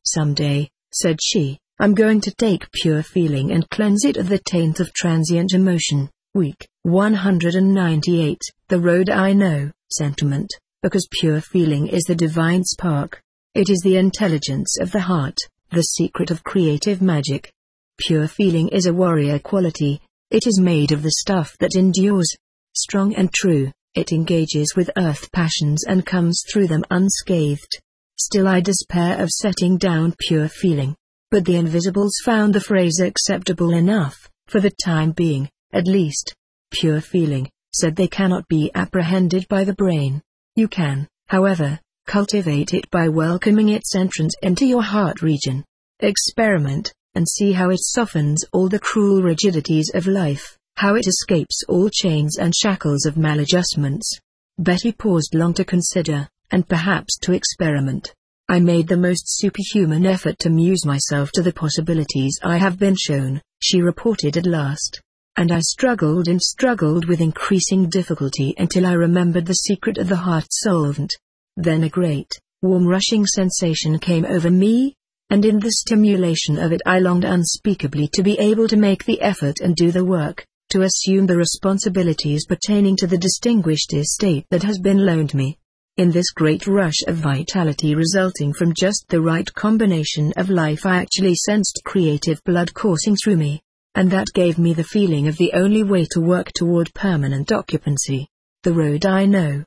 Someday, said she, I'm going to take pure feeling and cleanse it of the taint of transient emotion. Week 198, The Road I Know, Sentiment, because pure feeling is the divine spark. It is the intelligence of the heart, the secret of creative magic. Pure feeling is a warrior quality. It is made of the stuff that endures. Strong and true, it engages with earth passions and comes through them unscathed. Still I despair of setting down pure feeling. But the Invisibles found the phrase acceptable enough, for the time being, at least. Pure feeling, said they, cannot be apprehended by the brain. You can, however, cultivate it by welcoming its entrance into your heart region. Experiment, and see how it softens all the cruel rigidities of life, how it escapes all chains and shackles of maladjustments. Betty paused long to consider, and perhaps to experiment. I made the most superhuman effort to muse myself to the possibilities I have been shown, she reported at last. And I struggled and struggled with increasing difficulty until I remembered the secret of the heart solvent. Then a great, warm rushing sensation came over me, and in the stimulation of it I longed unspeakably to be able to make the effort and do the work, to assume the responsibilities pertaining to the distinguished estate that has been loaned me. In this great rush of vitality resulting from just the right combination of life, I actually sensed creative blood coursing through me. And that gave me the feeling of the only way to work toward permanent occupancy. The Road I Know,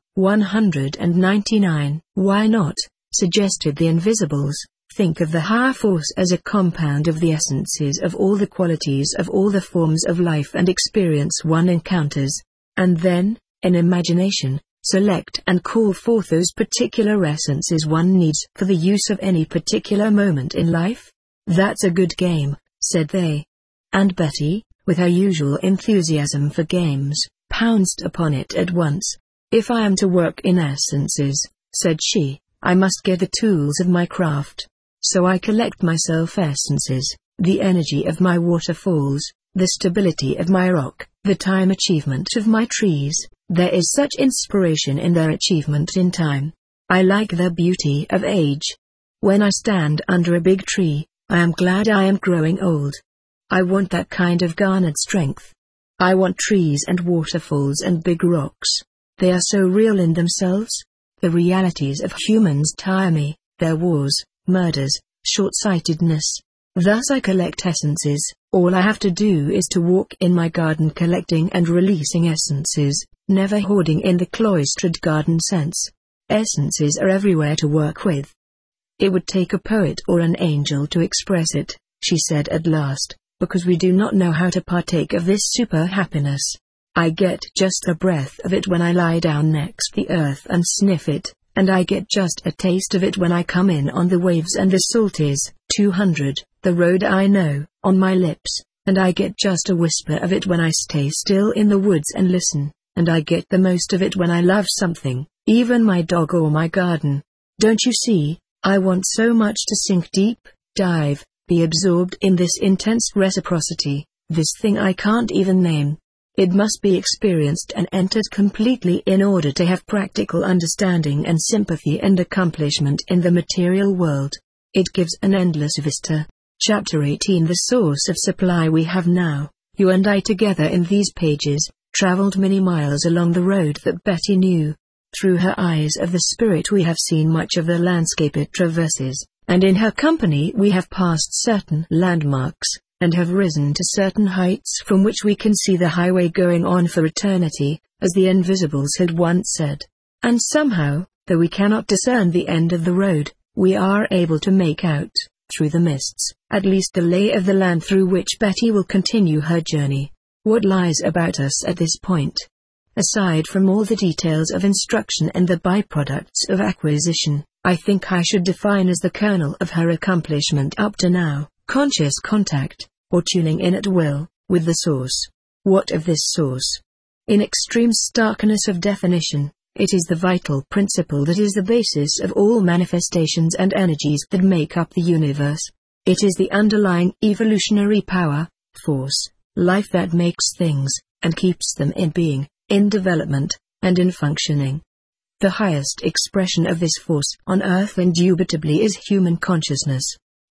199. Why not, suggested the Invisibles, think of the higher force as a compound of the essences of all the qualities of all the forms of life and experience one encounters. And then, in imagination, select and call forth those particular essences one needs for the use of any particular moment in life? That's a good game, said they. And Betty, with her usual enthusiasm for games, pounced upon it at once. If I am to work in essences, said she, I must get the tools of my craft. So I collect myself essences, the energy of my waterfalls, the stability of my rock, the time achievement of my trees. There is such inspiration in their achievement in time. I like their beauty of age. When I stand under a big tree, I am glad I am growing old. I want that kind of garnered strength. I want trees and waterfalls and big rocks. They are so real in themselves. The realities of humans tire me, their wars, murders, short-sightedness. Thus I collect essences. All I have to do is to walk in my garden collecting and releasing essences, never hoarding in the cloistered garden sense. Essences are everywhere to work with. It would take a poet or an angel to express it, she said at last. Because we do not know how to partake of this super happiness. I get just a breath of it when I lie down next the earth and sniff it, and I get just a taste of it when I come in on the waves and the salt is 200, the road I know, on my lips, and I get just a whisper of it when I stay still in the woods and listen, and I get the most of it when I love something, even my dog or my garden. Don't you see, I want so much to sink deep, dive, be absorbed in this intense reciprocity, this thing I can't even name. It must be experienced and entered completely in order to have practical understanding and sympathy and accomplishment in the material world. It gives an endless vista. Chapter 18. The source of supply we have now, you and I together in these pages, traveled many miles along the road that Betty knew. Through her eyes of the spirit we have seen much of the landscape it traverses. And in her company we have passed certain landmarks, and have risen to certain heights from which we can see the highway going on for eternity, as the Invisibles had once said. And somehow, though we cannot discern the end of the road, we are able to make out, through the mists, at least the lay of the land through which Betty will continue her journey. What lies about us at this point? Aside from all the details of instruction and the byproducts of acquisition, I think I should define as the kernel of her accomplishment up to now, conscious contact, or tuning in at will, with the source. What of this source? In extreme starkness of definition, it is the vital principle that is the basis of all manifestations and energies that make up the universe. It is the underlying evolutionary power, force, life that makes things, and keeps them in being, in development, and in functioning. The highest expression of this force on earth indubitably is human consciousness.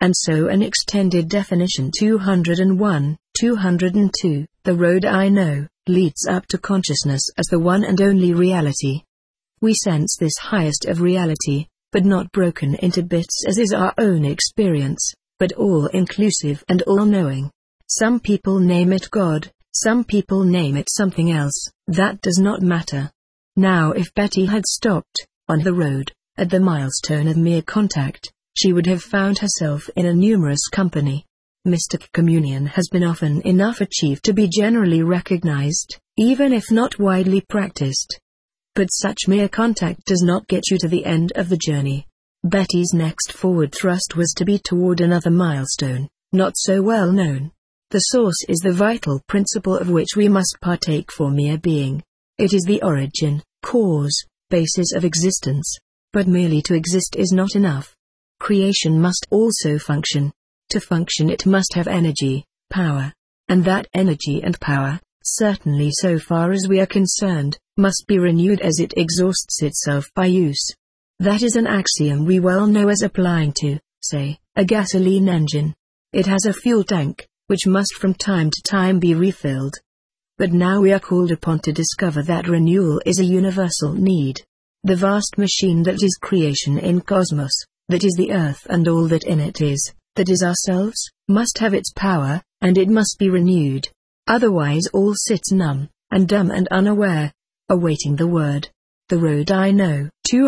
And so an extended definition 201, 202, the road I know, leads up to consciousness as the one and only reality. We sense this highest of reality, but not broken into bits as is our own experience, but all-inclusive and all-knowing. Some people name it God, some people name it something else, that does not matter. Now if Betty had stopped, on the road, at the milestone of mere contact, she would have found herself in a numerous company. Mystic communion has been often enough achieved to be generally recognized, even if not widely practiced. But such mere contact does not get you to the end of the journey. Betty's next forward thrust was to be toward another milestone, not so well known. The source is the vital principle of which we must partake for mere being. It is the origin, cause, basis of existence. But merely to exist is not enough. Creation must also function. To function it must have energy, power. And that energy and power, certainly so far as we are concerned, must be renewed as it exhausts itself by use. That is an axiom we well know as applying to, say, a gasoline engine. It has a fuel tank, which must from time to time be refilled. But now we are called upon to discover that renewal is a universal need. The vast machine that is creation in cosmos, that is the earth and all that in it is, that is ourselves, must have its power, and it must be renewed. Otherwise all sits numb, and dumb and unaware, awaiting the word. The road I know.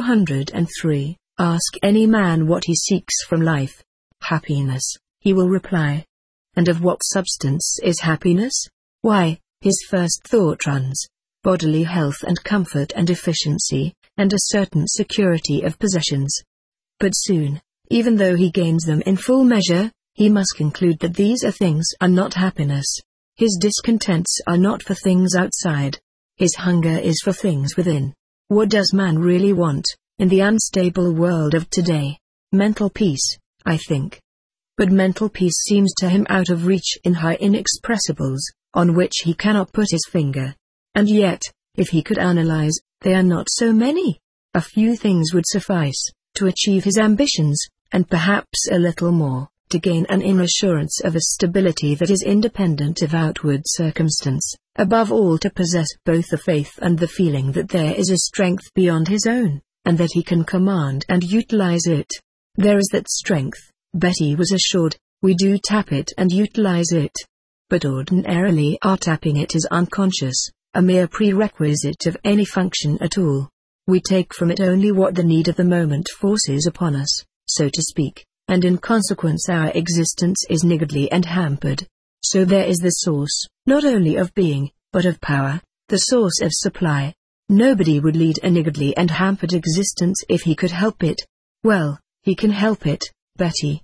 203. Ask any man what he seeks from life. Happiness, he will reply. And of what substance is happiness? Why, his first thought runs, bodily health and comfort and efficiency, and a certain security of possessions. But soon, even though he gains them in full measure, he must conclude that these things are not happiness. His discontents are not for things outside. His hunger is for things within. What does man really want, in the unstable world of today? Mental peace, I think. But mental peace seems to him out of reach in high inexpressibles, on which he cannot put his finger. And yet, if he could analyze, they are not so many. A few things would suffice, to achieve his ambitions, and perhaps a little more, to gain an inner assurance of a stability that is independent of outward circumstance, above all to possess both the faith and the feeling that there is a strength beyond his own, and that he can command and utilize it. There is that strength, Betty was assured, we do tap it and utilize it. But ordinarily our tapping it is unconscious, a mere prerequisite of any function at all. We take from it only what the need of the moment forces upon us, so to speak, and in consequence our existence is niggardly and hampered. So there is the source, not only of being, but of power, the source of supply. Nobody would lead a niggardly and hampered existence if he could help it. Well, he can help it, Betty.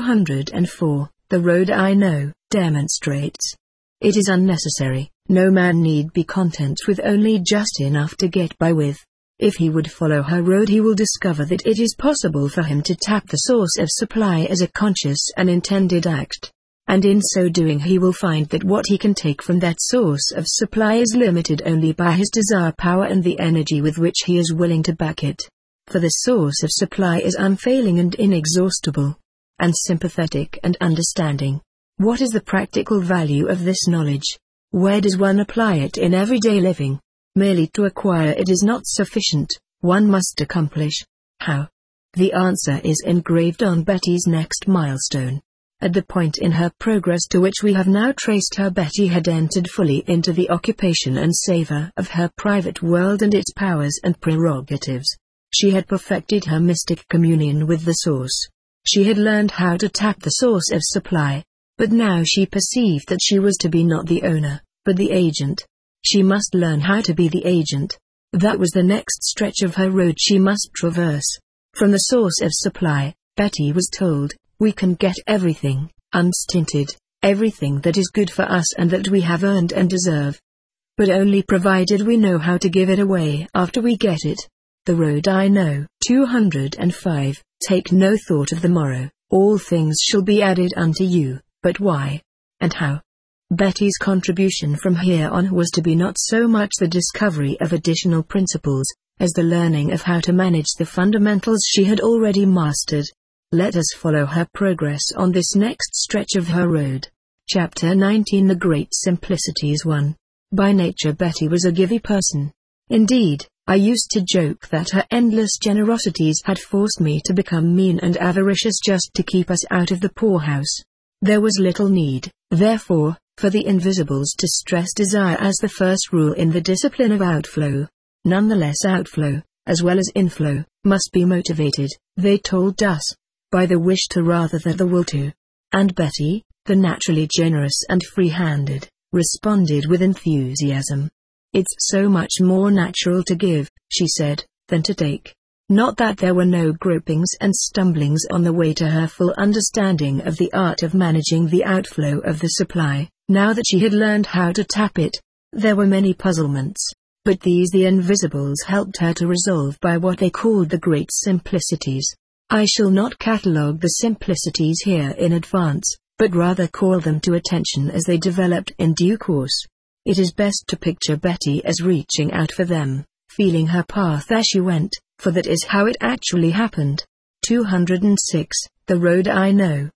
204. The road I know, demonstrates. It is unnecessary, no man need be content with only just enough to get by with. If he would follow her road he will discover that it is possible for him to tap the source of supply as a conscious and intended act. And in so doing he will find that what he can take from that source of supply is limited only by his desire power and the energy with which he is willing to back it. For the source of supply is unfailing and inexhaustible, and sympathetic and understanding. What is the practical value of this knowledge? Where does one apply it in everyday living? Merely to acquire it is not sufficient, one must accomplish. How? The answer is engraved on Betty's next milestone. At the point in her progress to which we have now traced her, Betty had entered fully into the occupation and savor of her private world and its powers and prerogatives. She had perfected her mystic communion with the source. She had learned how to tap the source of supply. But now she perceived that she was to be not the owner, but the agent. She must learn how to be the agent. That was the next stretch of her road she must traverse. From the source of supply, Betty was told, we can get everything, unstinted, everything that is good for us and that we have earned and deserve. But only provided we know how to give it away after we get it. The road I know. 205. Take no thought of the morrow, all things shall be added unto you, but why? And how? Betty's contribution from here on was to be not so much the discovery of additional principles, as the learning of how to manage the fundamentals she had already mastered. Let us follow her progress on this next stretch of her road. Chapter 19 The Great Simplicities 1. By nature Betty was a giving person. Indeed, I used to joke that her endless generosities had forced me to become mean and avaricious just to keep us out of the poorhouse. There was little need, therefore, for the Invisibles to stress desire as the first rule in the discipline of outflow. Nonetheless, outflow, as well as inflow, must be motivated, they told us, by the wish to rather than the will to. And Betty, the naturally generous and free-handed, responded with enthusiasm. It's so much more natural to give, she said, than to take. Not that there were no gropings and stumblings on the way to her full understanding of the art of managing the outflow of the supply, now that she had learned how to tap it. There were many puzzlements, but these the Invisibles helped her to resolve by what they called the Great Simplicities. I shall not catalogue the simplicities here in advance, but rather call them to attention as they developed in due course. It is best to picture Betty as reaching out for them, feeling her path as she went, for that is how it actually happened. 206. The Road I Know.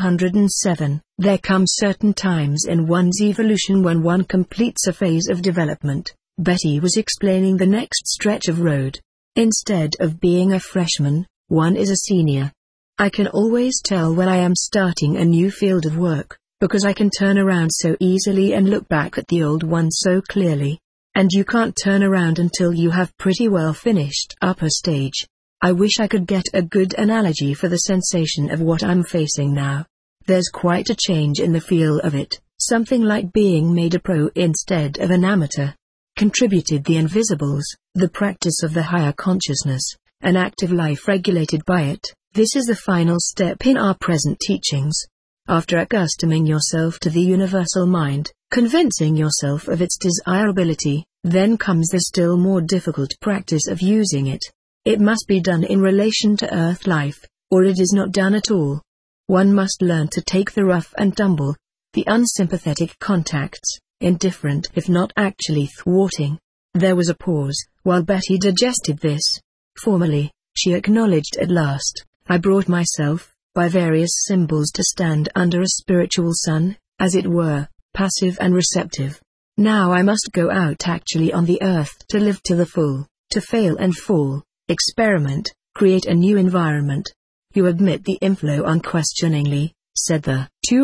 207. There come certain times in one's evolution when one completes a phase of development. Betty was explaining the next stretch of road. Instead of being a freshman, one is a senior. I can always tell when I am starting a new field of work, because I can turn around so easily and look back at the old one so clearly. And you can't turn around until you have pretty well finished up a stage. I wish I could get a good analogy for the sensation of what I'm facing now. There's quite a change in the feel of it, something like being made a pro instead of an amateur. Contributed the Invisibles, the practice of the higher consciousness, an active life regulated by it. This is the final step in our present teachings. After accustoming yourself to the universal mind, convincing yourself of its desirability, then comes the still more difficult practice of using it. It must be done in relation to earth life, or it is not done at all. One must learn to take the rough and tumble, the unsympathetic contacts, indifferent if not actually thwarting. There was a pause, while Betty digested this. Formally, she acknowledged at last, I brought myself, by various symbols, to stand under a spiritual sun, as it were, passive and receptive. Now I must go out actually on the earth to live to the full, to fail and fall, experiment, create a new environment. You admit the inflow unquestioningly, said the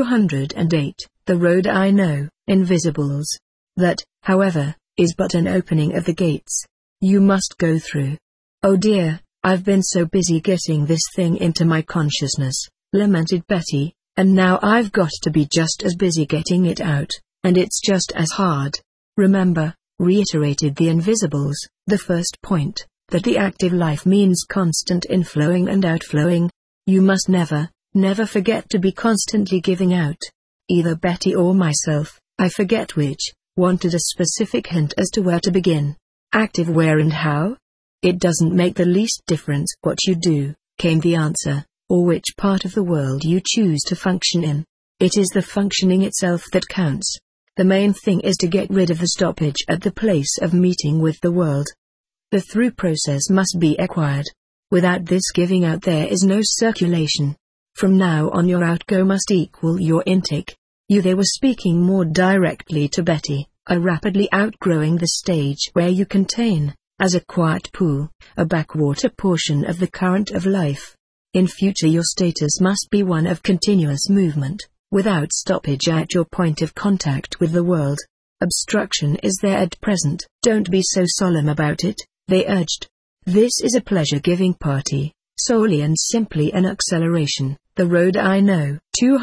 208, The Road I Know, Invisibles. That, however, is but an opening of the gates. You must go through. Oh dear, I've been so busy getting this thing into my consciousness, lamented Betty, and now I've got to be just as busy getting it out, and it's just as hard. Remember, reiterated the Invisibles, the first point, that the active life means constant inflowing and outflowing. You must never, never forget to be constantly giving out. Either Betty or myself, I forget which, wanted a specific hint as to where to begin. Active where and how? It doesn't make the least difference what you do, came the answer, or which part of the world you choose to function in. It is the functioning itself that counts. The main thing is to get rid of the stoppage at the place of meeting with the world. The through process must be acquired. Without this giving out there is no circulation. From now on your outgo must equal your intake. They were speaking more directly to Betty, rapidly outgrowing the stage where you contain, as a quiet pool, a backwater portion of the current of life. In future your status must be one of continuous movement, without stoppage at your point of contact with the world. Obstruction is there at present. Don't be so solemn about it, they urged. This is a pleasure-giving party, solely and simply an acceleration, the road I know.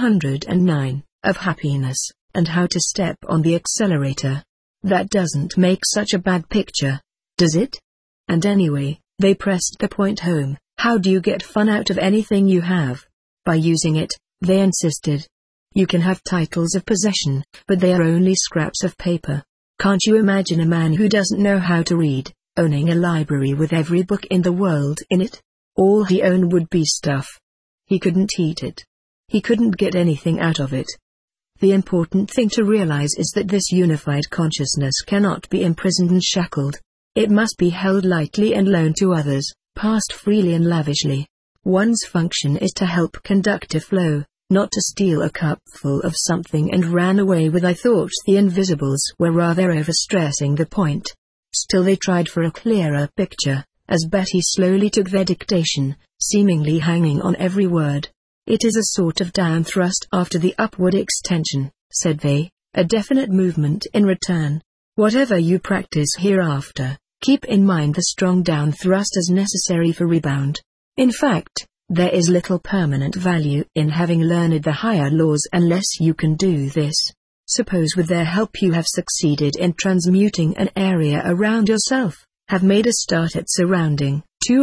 209, of happiness, and how to step on the accelerator. That doesn't make such a bad picture, does it? And anyway, they pressed the point home, how do you get fun out of anything you have? By using it, they insisted. You can have titles of possession, but they are only scraps of paper. Can't you imagine a man who doesn't know how to read, owning a library with every book in the world in it? All he owned would be stuff. He couldn't eat it. He couldn't get anything out of it. The important thing to realize is that this unified consciousness cannot be imprisoned and shackled. It must be held lightly and loaned to others, passed freely and lavishly. One's function is to help conduct a flow, not to steal a cupful of something and ran away with. I thought the invisibles were rather overstressing the point. Still they tried for a clearer picture, as Betty slowly took their dictation, seemingly hanging on every word. It is a sort of down thrust after the upward extension, said they, a definite movement in return. Whatever you practice hereafter, keep in mind the strong down thrust as necessary for rebound. In fact, there is little permanent value in having learned the higher laws unless you can do this. Suppose with their help you have succeeded in transmuting an area around yourself, have made a start at surrounding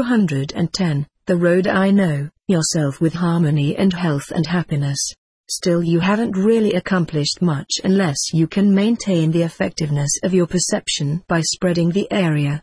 210, the road I know, yourself with harmony and health and happiness. Still you haven't really accomplished much unless you can maintain the effectiveness of your perception by spreading the area.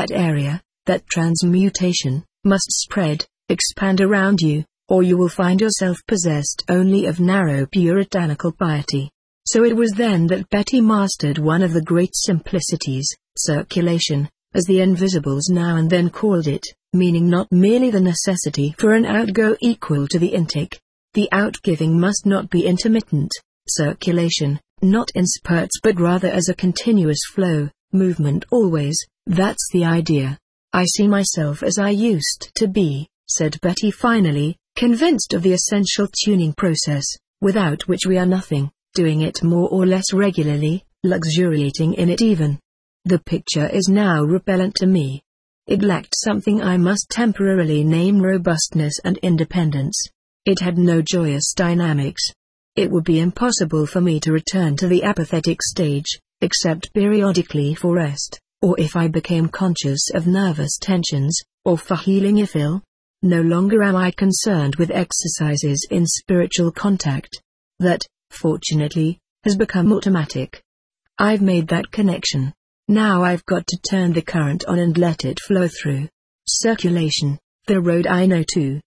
That transmutation, must spread, expand around you, or you will find yourself possessed only of narrow puritanical piety. So it was then that Betty mastered one of the great simplicities, circulation, as the invisibles now and then called it, meaning not merely the necessity for an outgo equal to the intake. The outgiving must not be intermittent, circulation, not in spurts but rather as a continuous flow, movement always. That's the idea. I see myself as I used to be, said Betty finally, convinced of the essential tuning process, without which we are nothing, doing it more or less regularly, luxuriating in it even. The picture is now repellent to me. It lacked something I must temporarily name robustness and independence. It had no joyous dynamics. It would be impossible for me to return to the apathetic stage, except periodically for rest, or if I became conscious of nervous tensions, or for healing if ill. No longer am I concerned with exercises in spiritual contact. That, fortunately, has become automatic. I've made that connection. Now I've got to turn the current on and let it flow through. Circulation, the road I know too.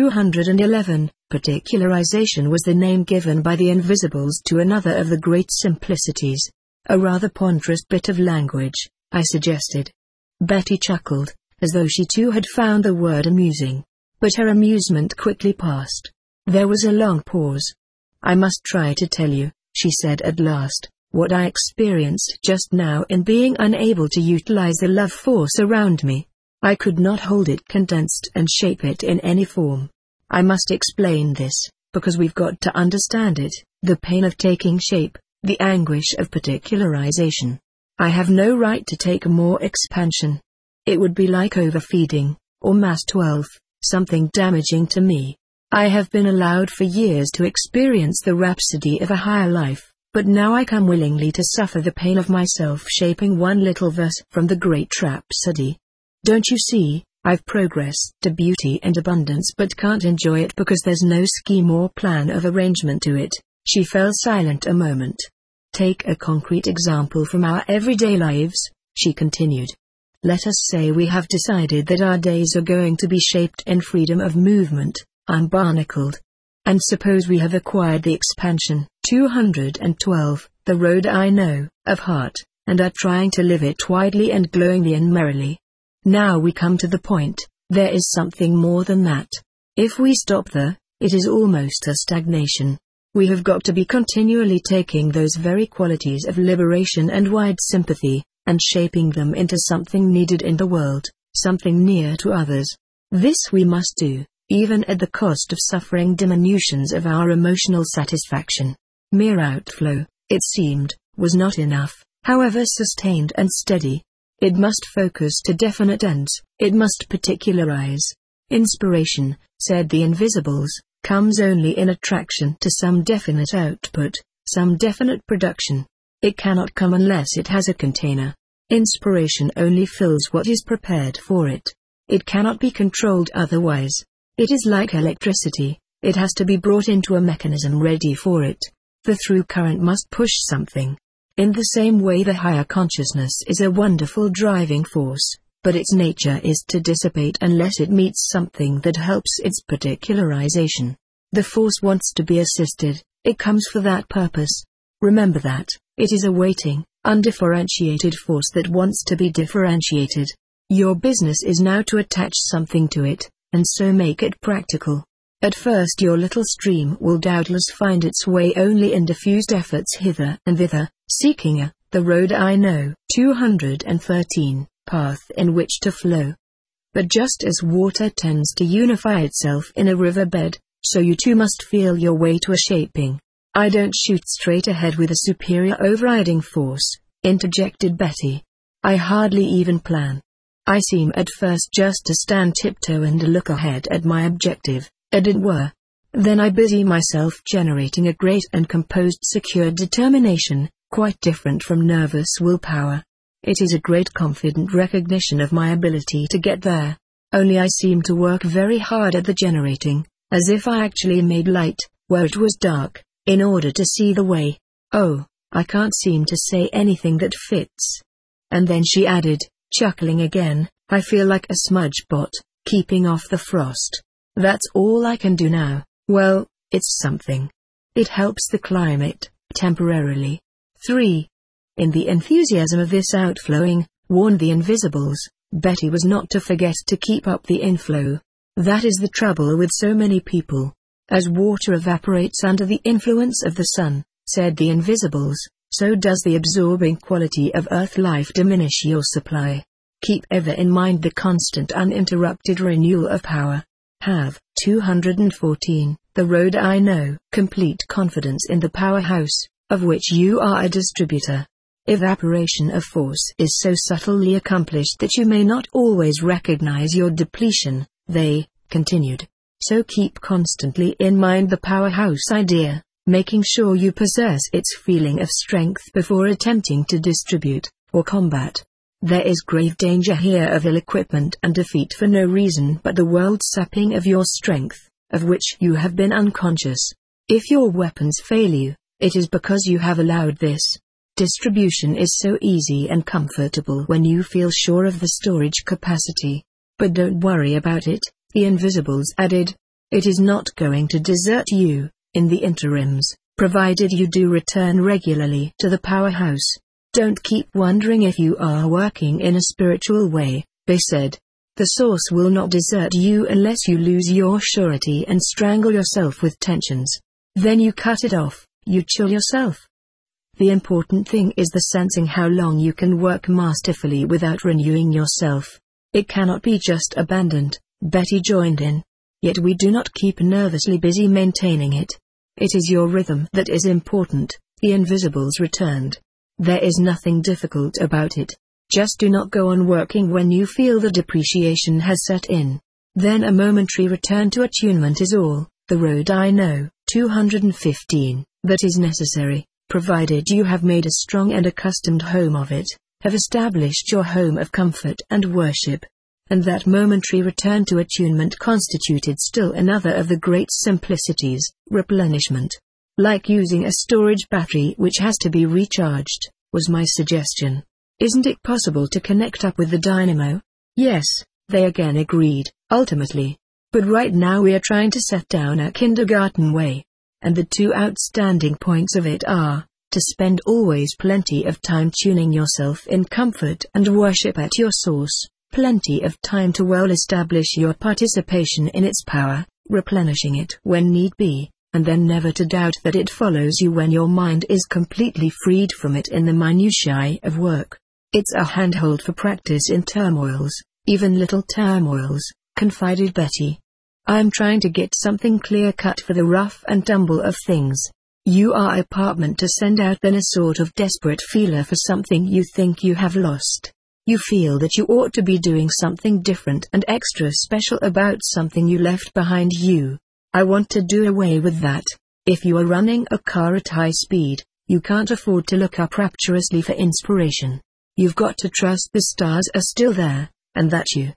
211, particularization was the name given by the invisibles to another of the great simplicities. A rather ponderous bit of language, I suggested. Betty chuckled, as though she too had found the word amusing. But her amusement quickly passed. There was a long pause. I must try to tell you, she said at last, what I experienced just now in being unable to utilize the love force around me. I could not hold it condensed and shape it in any form. I must explain this, because we've got to understand it, the pain of taking shape, the anguish of particularization. I have no right to take more expansion. It would be like overfeeding, or mass 12, something damaging to me. I have been allowed for years to experience the rhapsody of a higher life. But now I come willingly to suffer the pain of myself shaping one little verse from the great rhapsody. Don't you see, I've progressed to beauty and abundance but can't enjoy it because there's no scheme or plan of arrangement to it. She fell silent a moment. Take a concrete example from our everyday lives, she continued. Let us say we have decided that our days are going to be shaped in freedom of movement, unbarnacled. And suppose we have acquired the expansion, 212, the road I know, of heart, and are trying to live it widely and glowingly and merrily. Now we come to the point, there is something more than that. If we stop there, it is almost a stagnation. We have got to be continually taking those very qualities of liberation and wide sympathy, and shaping them into something needed in the world, something near to others. This we must do, even at the cost of suffering diminutions of our emotional satisfaction. Mere outflow, it seemed, was not enough, however sustained and steady. It must focus to definite ends, it must particularize. Inspiration, said the invisibles, comes only in attraction to some definite output, some definite production. It cannot come unless it has a container. Inspiration only fills what is prepared for it. It cannot be controlled otherwise. It is like electricity, it has to be brought into a mechanism ready for it. The through current must push something. In the same way the higher consciousness is a wonderful driving force, but its nature is to dissipate unless it meets something that helps its particularization. The force wants to be assisted, it comes for that purpose. Remember that, it is a waiting, undifferentiated force that wants to be differentiated. Your business is now to attach something to it, and so make it practical. At first your little stream will doubtless find its way only in diffused efforts hither and thither, seeking the road I know, 213, path in which to flow. But just as water tends to unify itself in a riverbed, so you too must feel your way to a shaping. I don't shoot straight ahead with a superior overriding force, interjected Betty. I hardly even plan. I seem at first just to stand tiptoe and look ahead at my objective, as it were. Then I busy myself generating a great and composed secure determination, quite different from nervous willpower. It is a great confident recognition of my ability to get there. Only I seem to work very hard at the generating, as if I actually made light, where it was dark, in order to see the way. Oh, I can't seem to say anything that fits. And then she added, chuckling again, I feel like a smudge bot, keeping off the frost. That's all I can do now. Well, it's something. It helps the climate, temporarily. 3. In the enthusiasm of this outflowing, warned the Invisibles, Betty was not to forget to keep up the inflow. That is the trouble with so many people. As water evaporates under the influence of the sun, said the Invisibles, so does the absorbing quality of earth life diminish your supply. Keep ever in mind the constant uninterrupted renewal of power. Have, 214, the road I know, complete confidence in the powerhouse, of which you are a distributor. Evaporation of force is so subtly accomplished that you may not always recognize your depletion, they continued. So keep constantly in mind the powerhouse idea, making sure you possess its feeling of strength before attempting to distribute, or combat. There is grave danger here of ill-equipment and defeat for no reason but the world sapping of your strength, of which you have been unconscious. If your weapons fail you, it is because you have allowed this. Distribution is so easy and comfortable when you feel sure of the storage capacity. But don't worry about it, the Invisibles added. It is not going to desert you, in the interims, provided you do return regularly to the powerhouse. Don't keep wondering if you are working in a spiritual way, they said. The source will not desert you unless you lose your surety and strangle yourself with tensions. Then you cut it off, you chill yourself. The important thing is the sensing how long you can work masterfully without renewing yourself. It cannot be just abandoned, Betty joined in. Yet we do not keep nervously busy maintaining it. It is your rhythm that is important, the Invisibles returned. There is nothing difficult about it. Just do not go on working when you feel the depreciation has set in. Then a momentary return to attunement is all, the road I know, 215, that is necessary, provided you have made a strong and accustomed home of it, have established your home of comfort and worship. And that momentary return to attunement constituted still another of the great simplicities, replenishment. Like using a storage battery which has to be recharged, was my suggestion. Isn't it possible to connect up with the dynamo? Yes, they again agreed, ultimately. But right now we are trying to set down our kindergarten way. And the two outstanding points of it are, to spend always plenty of time tuning yourself in comfort and worship at your source, plenty of time to well establish your participation in its power, replenishing it when need be, and then never to doubt that it follows you when your mind is completely freed from it in the minutiae of work. It's a handhold for practice in turmoils, even little turmoils, confided Betty. I'm trying to get something clear-cut for the rough and tumble of things. You are a apartment to send out, then a sort of desperate feeler for something you think you have lost. You feel that you ought to be doing something different and extra special about something you left behind you. I want to do away with that. If you are running a car at high speed, you can't afford to look up rapturously for inspiration. You've got to trust the stars are still there, and that you,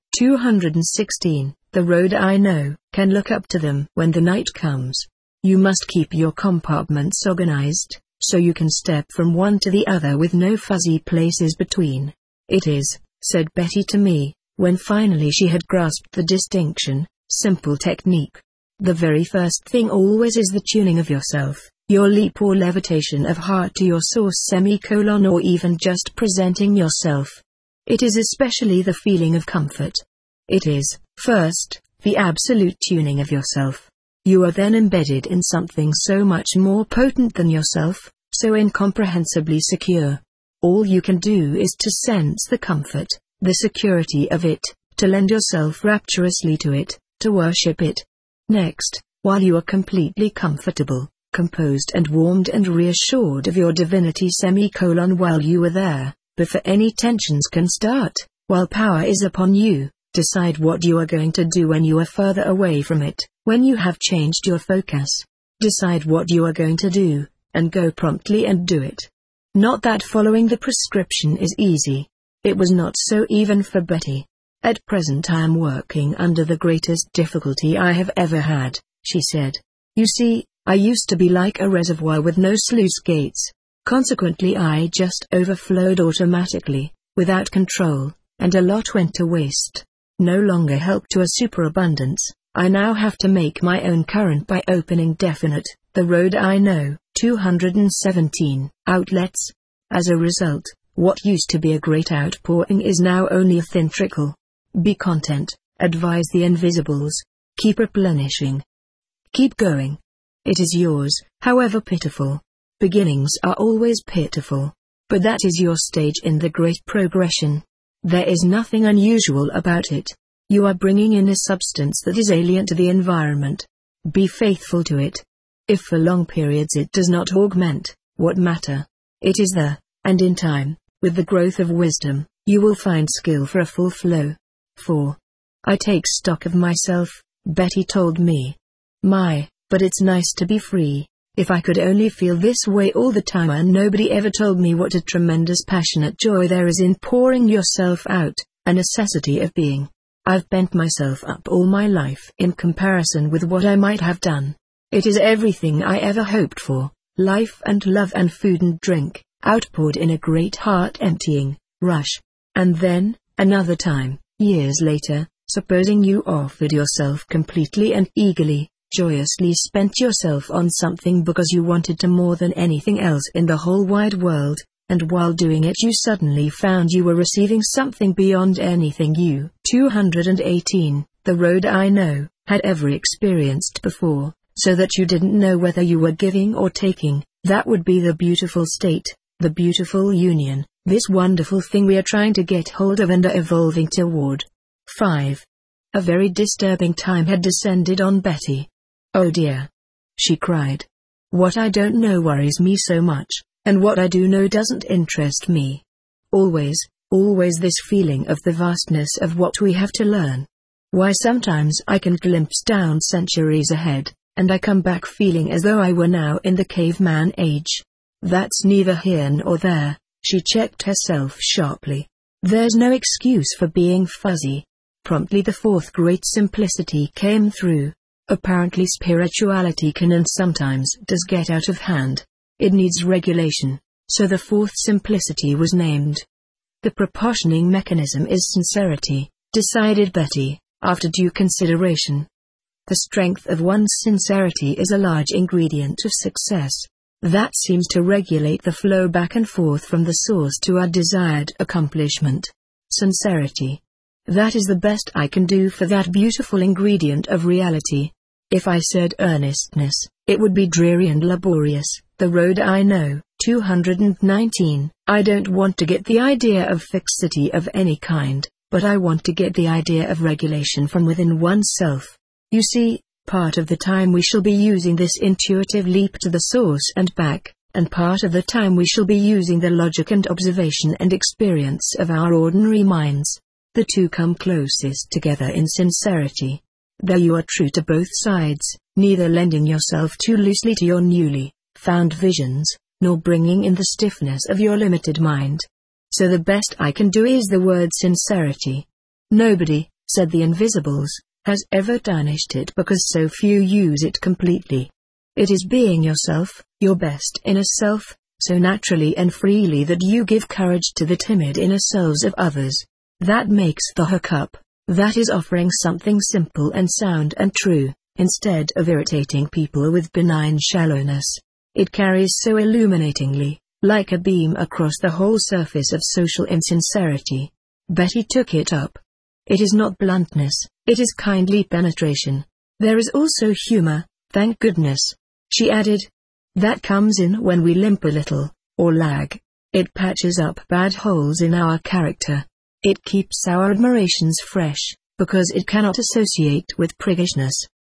216, the road I know, can look up to them when the night comes. You must keep your compartments organized, so you can step from one to the other with no fuzzy places between. It is, said Betty to me, when finally she had grasped the distinction, simple technique. The very first thing always is the tuning of yourself, your leap or levitation of heart to your source or even just presenting yourself. It is especially the feeling of comfort. It is, first, the absolute tuning of yourself. You are then embedded in something so much more potent than yourself, so incomprehensibly secure. All you can do is to sense the comfort, the security of it, to lend yourself rapturously to it, to worship it. Next, while you are completely comfortable, composed and warmed and reassured of your divinity while you are there, before any tensions can start, while power is upon you, decide what you are going to do when you are further away from it, when you have changed your focus. Decide what you are going to do, and go promptly and do it. Not that following the prescription is easy. It was not so even for Betty. At present I am working under the greatest difficulty I have ever had, she said. You see, I used to be like a reservoir with no sluice gates. Consequently I just overflowed automatically, without control, and a lot went to waste. No longer help to a superabundance. I now have to make my own current by opening definite, the road I know, 217 outlets. As a result, what used to be a great outpouring is now only a thin trickle. Be content, advise the invisibles. Keep replenishing. Keep going. It is yours, however pitiful. Beginnings are always pitiful. But that is your stage in the great progression. There is nothing unusual about it. You are bringing in a substance that is alien to the environment. Be faithful to it. If for long periods it does not augment, what matter? It is there, and in time, with the growth of wisdom, you will find skill for a full flow. 4. I take stock of myself, Betty told me. But it's nice to be free. If I could only feel this way all the time, and nobody ever told me what a tremendous passionate joy there is in pouring yourself out, a necessity of being. I've bent myself up all my life in comparison with what I might have done. It is everything I ever hoped for, life and love and food and drink, outpoured in a great heart-emptying rush. And then, another time, years later, supposing you offered yourself completely and eagerly, joyously spent yourself on something because you wanted to more than anything else in the whole wide world, and while doing it you suddenly found you were receiving something beyond anything you, 218, the road I know, had ever experienced before, so that you didn't know whether you were giving or taking. That would be the beautiful state, the beautiful union, this wonderful thing we are trying to get hold of and are evolving toward. 5. A very disturbing time had descended on Betty. Oh dear, she cried. What I don't know worries me so much, and what I do know doesn't interest me. Always this feeling of the vastness of what we have to learn. Why sometimes I can glimpse down centuries ahead, and I come back feeling as though I were now in the caveman age. That's neither here nor there, she checked herself sharply. There's no excuse for being fuzzy. Promptly the fourth great simplicity came through. Apparently spirituality can and sometimes does get out of hand. It needs regulation, so the fourth simplicity was named. The proportioning mechanism is sincerity, decided Betty, after due consideration. The strength of one's sincerity is a large ingredient of success. That seems to regulate the flow back and forth from the source to our desired accomplishment. Sincerity. That is the best I can do for that beautiful ingredient of reality. If I said earnestness, it would be dreary and laborious. The road I know, 219. I don't want to get the idea of fixity of any kind, but I want to get the idea of regulation from within oneself. You see, part of the time we shall be using this intuitive leap to the source and back, and part of the time we shall be using the logic and observation and experience of our ordinary minds. The two come closest together in sincerity. There you are true to both sides, neither lending yourself too loosely to your newly found visions, nor bringing in the stiffness of your limited mind. So the best I can do is the word sincerity. Nobody, said the Invisibles, has ever tarnished it because so few use it completely. It is being yourself, your best inner self, so naturally and freely that you give courage to the timid inner selves of others. That makes the hookup. That is offering something simple and sound and true, instead of irritating people with benign shallowness. It carries so illuminatingly, like a beam across the whole surface of social insincerity. Betty took it up. It is not bluntness, It is kindly penetration. There is also humor, thank goodness. She added. That comes in when we limp a little, or lag. It patches up bad holes in our character. It keeps our admirations fresh, because it cannot associate with priggishness.